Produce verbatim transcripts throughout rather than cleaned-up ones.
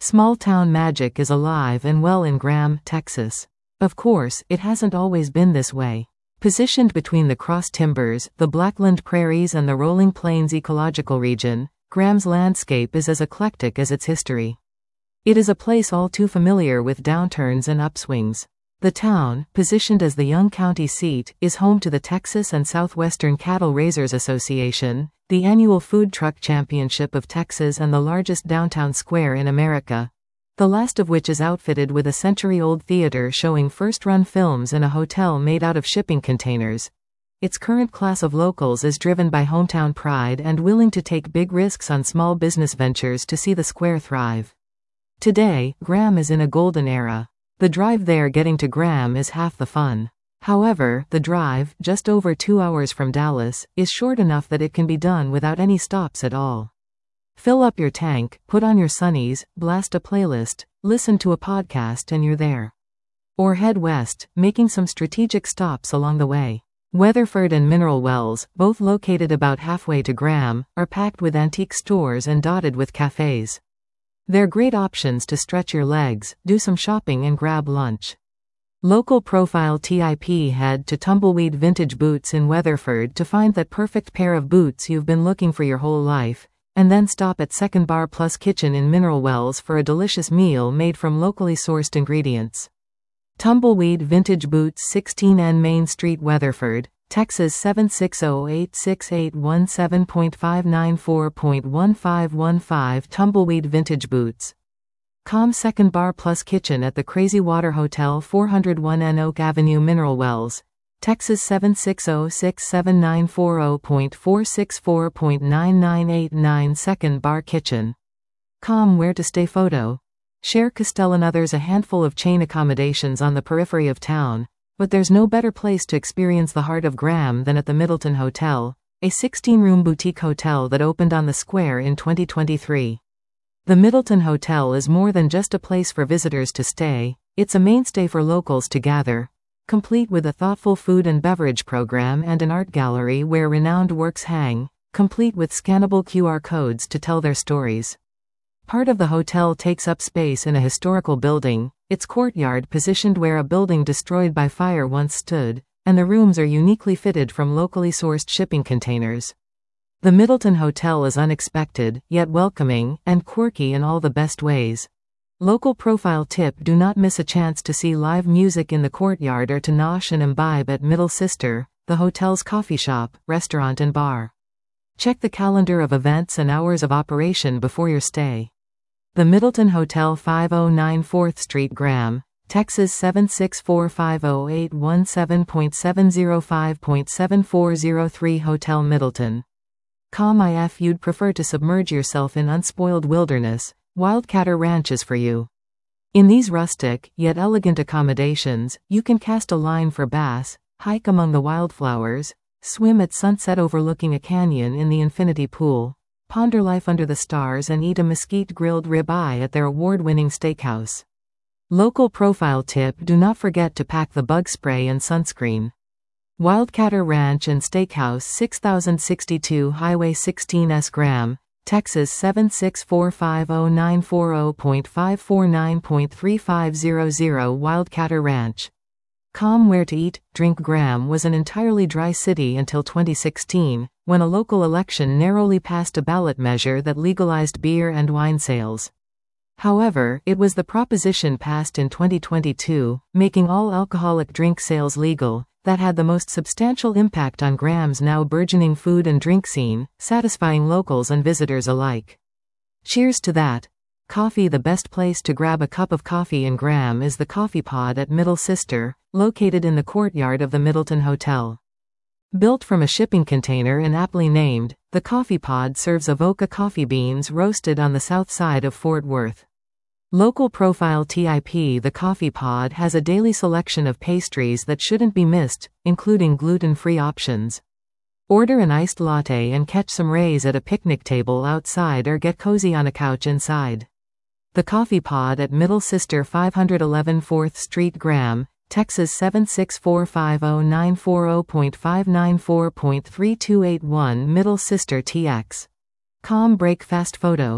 Small town magic is alive and well in Graham, Texas. Of course, it hasn't always been this way. Positioned between the Cross Timbers, the Blackland Prairies and the Rolling Plains ecological region, Graham's landscape is as eclectic as its history. It is a place all too familiar with downturns and upswings. The town, positioned as the Young County seat, is home to the Texas and Southwestern Cattle Raisers Association, the annual Food Truck Championship of Texas and the largest downtown square in America, the last of which is outfitted with a century-old theater showing first-run films and a hotel made out of shipping containers. Its current class of locals is driven by hometown pride and willing to take big risks on small business ventures to see the square thrive. Today, Graham is in a golden era. The drive there getting to Graham is half the fun. However, the drive, just over two hours from Dallas, is short enough that it can be done without any stops at all. Fill up your tank, put on your sunnies, blast a playlist, listen to a podcast and you're there. Or head west, making some strategic stops along the way. Weatherford and Mineral Wells, both located about halfway to Graham, are packed with antique stores and dotted with cafes. They're great options to stretch your legs, do some shopping and grab lunch. Local profile tip head to Tumbleweed Vintage Boots in Weatherford to find that perfect pair of boots you've been looking for your whole life, and then stop at Second Bar Plus Kitchen in Mineral Wells for a delicious meal made from locally sourced ingredients. Tumbleweed Vintage Boots, sixteen N Main Street, Weatherford, Texas seven six zero, eight six eight one seven five nine four one five one five. Tumbleweed Vintage Boots. Com Second Bar Plus Kitchen at the Crazy Water Hotel, four oh one N Oak Avenue, Mineral Wells, Texas seven six zero, six seven nine four zero four six four nine nine eight nine. Second Bar Kitchen. Com Where to Stay Photo. Share Castell and others a handful of chain accommodations on the periphery of town. But there's no better place to experience the heart of Graham than at the Middleton Hotel, a sixteen-room boutique hotel that opened on the square in twenty twenty-three. The Middleton Hotel is more than just a place for visitors to stay, it's a mainstay for locals to gather, complete with a thoughtful food and beverage program and an art gallery where renowned works hang, complete with scannable Q R codes to tell their stories. Part of the hotel takes up space in a historical building, its courtyard positioned where a building destroyed by fire once stood, and the rooms are uniquely fitted from locally sourced shipping containers. The Middleton Hotel is unexpected, yet welcoming, and quirky in all the best ways. Local profile tip: do not miss a chance to see live music in the courtyard or to nosh and imbibe at Middle Sister, the hotel's coffee shop, restaurant and bar. Check the calendar of events and hours of operation before your stay. The Middleton Hotel, five oh nine fourth Street, Graham, Texas seven six four five zero eight one seven seven zero five seven four zero three. Hotel Middleton. Com If you'd prefer to submerge yourself in unspoiled wilderness, Wildcatter Ranch is for you. In these rustic, yet elegant accommodations, you can cast a line for bass, hike among the wildflowers, swim at sunset overlooking a canyon in the infinity pool, ponder life under the stars and eat a mesquite grilled ribeye at their award-winning steakhouse. Local profile tip: do not forget to pack the bug spray and sunscreen. Wildcatter Ranch and Steakhouse, six thousand sixty-two Highway sixteen S, Graham, Texas seven six four five zero nine four zero five four nine three five zero zero. Wildcatter Ranch. Com Where to Eat, Drink. Graham was an entirely dry city until twenty sixteen, when a local election narrowly passed a ballot measure that legalized beer and wine sales. However, it was the proposition passed in twenty twenty-two, making all alcoholic drink sales legal, that had the most substantial impact on Graham's now burgeoning food and drink scene, satisfying locals and visitors alike. Cheers to that. Coffee. The best place to grab a cup of coffee in Graham is the Coffee Pod at Middle Sister, located in the courtyard of the Middleton Hotel. Built from a shipping container and aptly named, the Coffee Pod serves Avoca coffee beans roasted on the south side of Fort Worth. Local profile tip: the Coffee Pod has a daily selection of pastries that shouldn't be missed, including gluten-free options. Order an iced latte and catch some rays at a picnic table outside or get cozy on a couch inside. The Coffee Pod at Middle Sister, five eleven fourth Street, Graham, Texas seven six four five zero nine four zero five nine four three two eight one. Middle Sister T X. Com Break Fast Photo.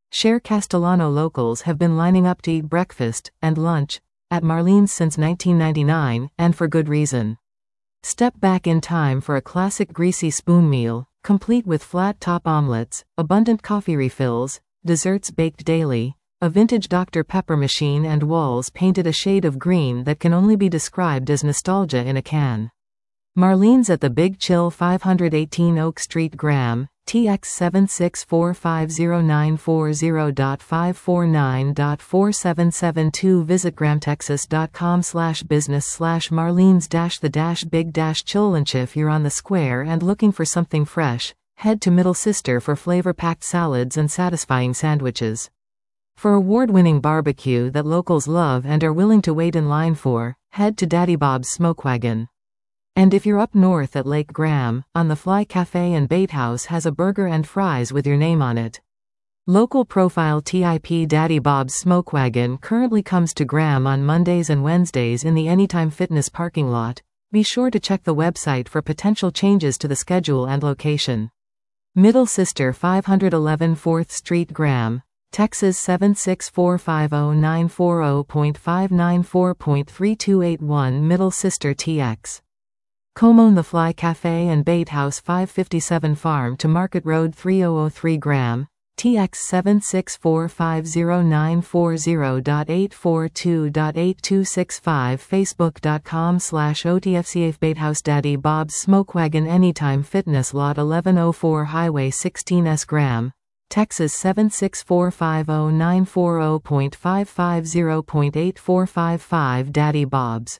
Cher Castellano locals have been lining up to eat breakfast and lunch at Marlene's since nineteen ninety-nine, and for good reason. Step back in time for a classic greasy spoon meal, complete with flat-top omelets, abundant coffee refills, desserts baked daily, a vintage Doctor Pepper machine and walls painted a shade of green that can only be described as nostalgia in a can. Marlene's at the Big Chill, five eighteen Oak Street, Graham, T X seven six four five zero nine four zero five four nine four seven seven two. Visit gramtexas.com slash business slash Marlene's dash the dash big dash chill. And if you're on the square and looking for something fresh, head to Middle Sister for flavor-packed salads and satisfying sandwiches. For award-winning barbecue that locals love and are willing to wait in line for, head to Daddy Bob's Smoke Wagon. And if you're up north at Lake Graham, On the Fly Cafe and Bait House has a burger and fries with your name on it. Local profile tip Daddy Bob's Smoke Wagon currently comes to Graham on Mondays and Wednesdays in the Anytime Fitness parking lot. Be sure to check the website for potential changes to the schedule and location. Middle Sister, five eleven fourth Street, Graham, Texas seven six four five zero nine four zero five nine four three two eight one. Middle Sister T X. Como The Fly Cafe and Bait House, five fifty-seven Farm to Market Road, three thousand three, Graham, T X seven six four five zero nine four zero eight four two eight two six five. Facebook.com slash OTFCF Bait House. Daddy Bob's Smoke Wagon, Anytime Fitness, Lot eleven oh four Highway sixteen S, Graham, Texas seven six four five zero nine four zero five five zero eight four five five. Daddy Bob's.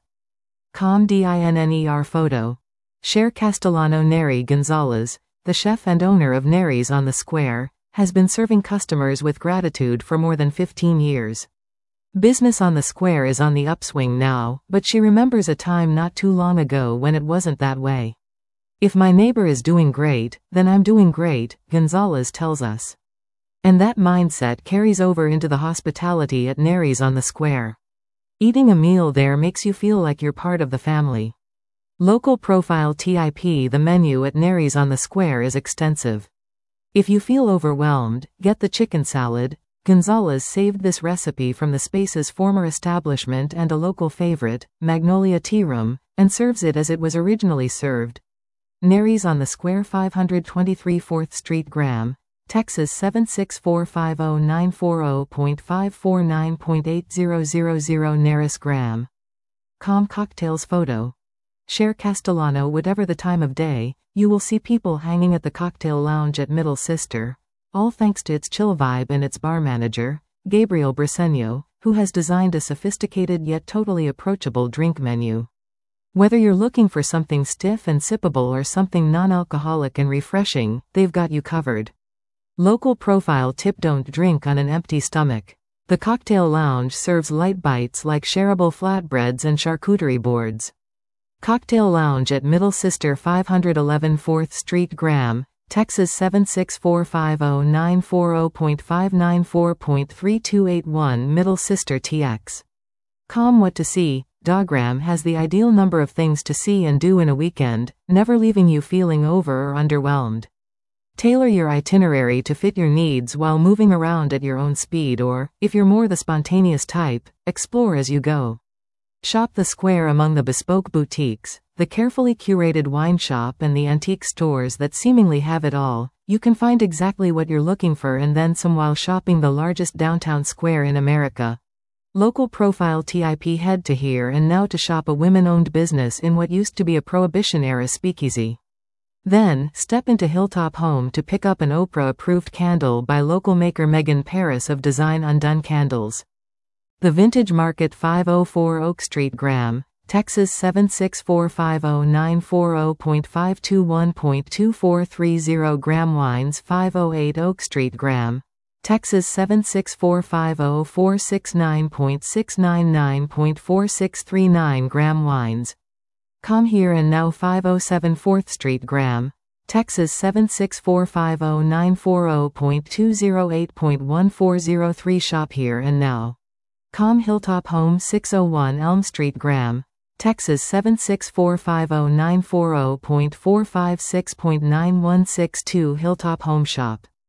Com dinner photo. Cher Castellano. Neri Gonzalez, the chef and owner of Neri's on the Square, has been serving customers with gratitude for more than fifteen years. Business on the Square is on the upswing now, but she remembers a time not too long ago when it wasn't that way. If my neighbor is doing great, then I'm doing great, Gonzalez tells us. And that mindset carries over into the hospitality at Neri's on the Square. Eating a meal there makes you feel like you're part of the family. Local profile tip The menu at Neri's on the Square is extensive. If you feel overwhelmed, get the chicken salad. Gonzalez saved this recipe from the space's former establishment and a local favorite, Magnolia Tea Room, and serves it as it was originally served. Neri's on the Square, five twenty-three fourth Street, Graham, Texas seven six four five zero nine four zero five four nine eight zero zero zero. Neris, Graham. Com cocktails photo. Cher Castellano. Whatever the time of day, you will see people hanging at the cocktail lounge at Middle Sister, all thanks to its chill vibe and its bar manager, Gabriel Briceño, who has designed a sophisticated yet totally approachable drink menu. Whether you're looking for something stiff and sippable or something non-alcoholic and refreshing, they've got you covered. Local profile tip: don't drink on an empty stomach. The cocktail lounge serves light bites like shareable flatbreads and charcuterie boards. Cocktail lounge at Middle Sister, five eleven fourth Street, Graham, Texas seven six four five zero nine four zero five nine four three two eight one. Middle Sister T X. Com what to see. Dogram has the ideal number of things to see and do in a weekend, never leaving you feeling over or underwhelmed. Tailor your itinerary to fit your needs while moving around at your own speed, or, if you're more the spontaneous type, explore as you go. Shop the Square among the bespoke boutiques, the carefully curated wine shop and the antique stores that seemingly have it all. You can find exactly what you're looking for and then some while shopping the largest downtown square in America. Local profile tip: head to here and now to shop a women-owned business in what used to be a Prohibition-era speakeasy. Then, step into Hilltop Home to pick up an Oprah-approved candle by local maker Megan Paris of Design Undone Candles. The Vintage Market, five oh four Oak Street, Graham, Texas seven six four five zero nine four zero five two one two four three zero. Graham Wines, five oh eight Oak Street, Graham, Texas seven six four five zero four six nine six nine nine four six three nine. Graham Wines. Com here and now, five oh seven fourth Street, Graham, Texas seven six four five zero nine four zero two zero eight one four zero three. Shop here and now. Com Hilltop Home, six oh one Elm Street, Graham, Texas seven six four five zero nine four zero four five six nine one six two. Hilltop Home Shop.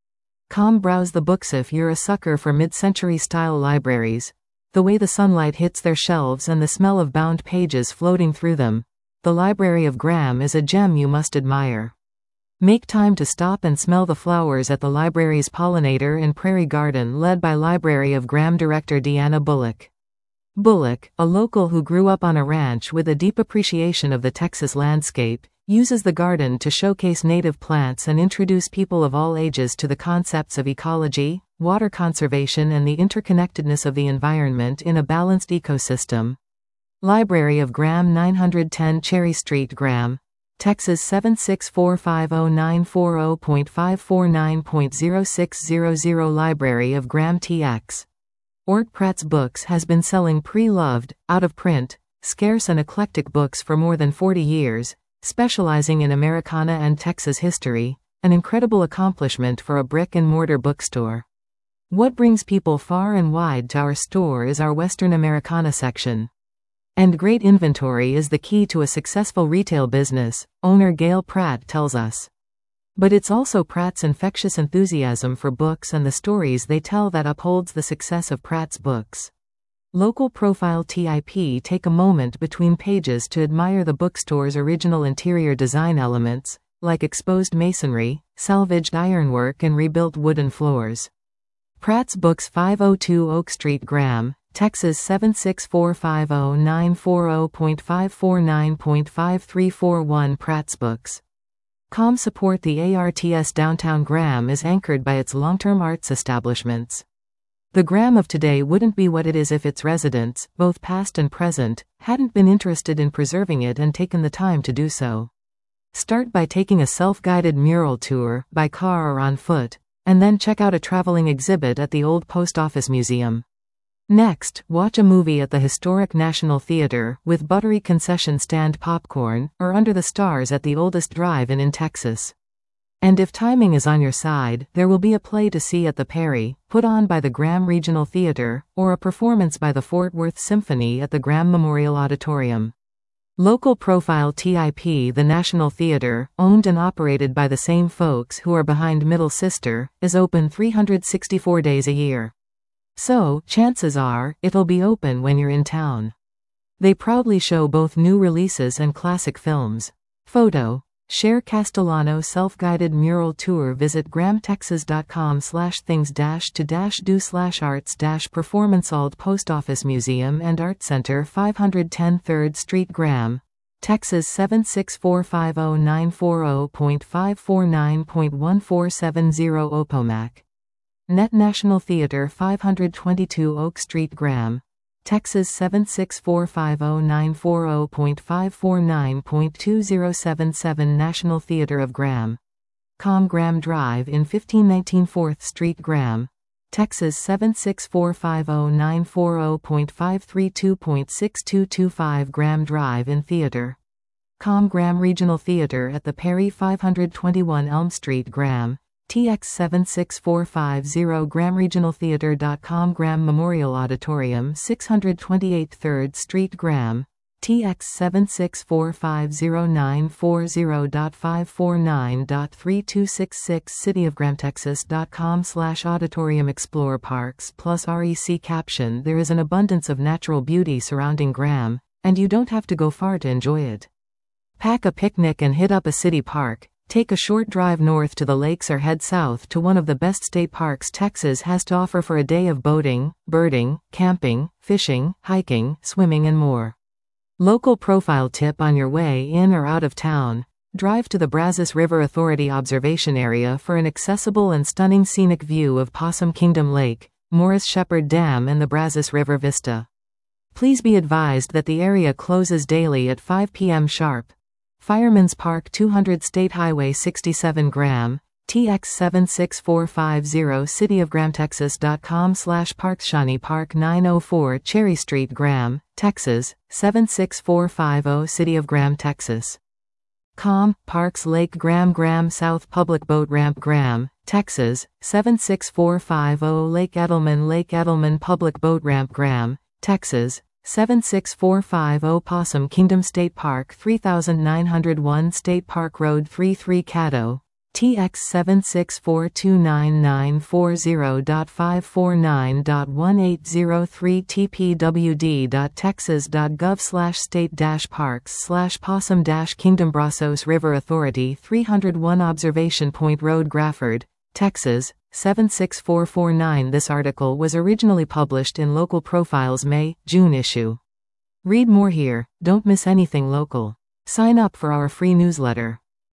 Com browse the books. If you're a sucker for mid-century style libraries, the way the sunlight hits their shelves and the smell of bound pages floating through them, the Library of Graham is a gem you must admire. Make time to stop and smell the flowers at the library's Pollinator in Prairie Garden, led by Library of Graham director Deanna Bullock. Bullock, a local who grew up on a ranch with a deep appreciation of the Texas landscape, uses the garden to showcase native plants and introduce people of all ages to the concepts of ecology, water conservation, and the interconnectedness of the environment in a balanced ecosystem. Library of Graham, nine ten Cherry Street, Graham, Texas seven six four five zero nine four zero point five four nine point zero six zero zero. Library of Graham T X. Ort Pratt's Books has been selling pre-loved, out-of-print, scarce and eclectic books for more than forty years, specializing in Americana and Texas history, an incredible accomplishment for a brick-and-mortar bookstore. What brings people far and wide to our store is our Western Americana section. And great inventory is the key to a successful retail business, owner Gail Pratt tells us. But it's also Pratt's infectious enthusiasm for books and the stories they tell that upholds the success of Pratt's Books. Local profile T I P take a moment between pages to admire the bookstore's original interior design elements, like exposed masonry, salvaged ironwork, and rebuilt wooden floors. Pratt's Books, five oh two Oak Street, Graham, Texas seven six four five zero nine four zero point five four nine point five three four one. Pratt's Books. Com support. The Arts downtown Graham is anchored by its long-term arts establishments. The Graham of today wouldn't be what it is if its residents, both past and present, hadn't been interested in preserving it and taken the time to do so. Start by taking a self-guided mural tour, by car or on foot, and then check out a traveling exhibit at the Old Post Office Museum. Next, watch a movie at the historic National Theater, with buttery concession stand popcorn, or under the stars at the oldest drive-in in Texas. And if timing is on your side, there will be a play to see at the Perry, put on by the Graham Regional Theater, or a performance by the Fort Worth Symphony at the Graham Memorial Auditorium. Local profile T I P. The National Theater, owned and operated by the same folks who are behind Middle Sister, is open three hundred sixty-four days a year. So, chances are, it'll be open when you're in town. They proudly show both new releases and classic films. Photo. Share Castellano self-guided mural tour. Visit grahamtexas.com slash things dash to dash do slash arts dash performance. Old Post Office Museum and Art Center, five ten third Street, Graham, Texas seven six four five zero nine four zero point five four nine point one four seven zero. Opomac. Net National Theater, five twenty-two Oak Street, Graham, Texas seven six four five zero nine four zero point five four nine point two zero seven seven. National Theater of Graham. Com Graham Drive in fifteen nineteen fourth Street, Graham, Texas seven six four five zero nine four zero point five three two point six two two five. Graham Drive in Theater. Com Graham Regional Theater at the Perry, five twenty-one Elm Street, Graham, T X seven six four five zero. graham regional theater dot com. Graham Memorial Auditorium, six twenty-eight third Street, Graham, T X seven six four five zero nine four zero point five four nine point three two six six. city of graham texas dot com slash auditorium. Explore Parks plus rec. Caption. There is an abundance of natural beauty surrounding Graham, and you don't have to go far to enjoy it. Pack a picnic and hit up a city park. Take a short drive north to the lakes or head south to one of the best state parks Texas has to offer for a day of boating, birding, camping, fishing, hiking, swimming, and more. Local profile tip on your way in or out of town. Drive to the Brazos River Authority Observation Area for an accessible and stunning scenic view of Possum Kingdom Lake, Morris Shepherd Dam, and the Brazos River Vista. Please be advised that the area closes daily at five p m sharp. Fireman's Park, two hundred State Highway sixty-seven, Graham, T X seven six four five zero. city of graham texas dot com slash parks. Shawnee Park, nine oh four Cherry Street, Graham, Texas seven six four five zero. City of Graham, Texas. Com. Parks. Lake Graham. Graham South Public Boat Ramp, Graham, Texas seven six four five zero. Lake Edelman. Lake Edelman Public Boat Ramp, Graham, Texas seven six four five zero. Possum Kingdom State Park, three thousand nine hundred one State Park Road, thirty-three Caddo, T X seven six four two nine nine four zero dot five four nine dot one eight zero three T P W D dot texas dot gov slash state dash parks slash possum dash kingdom Brazos River Authority three oh one Observation Point Road Grafford, Texas, seven six four four nine. This article was originally published in Local Profiles May June issue. Read more here, don't miss anything local. Sign up for our free newsletter.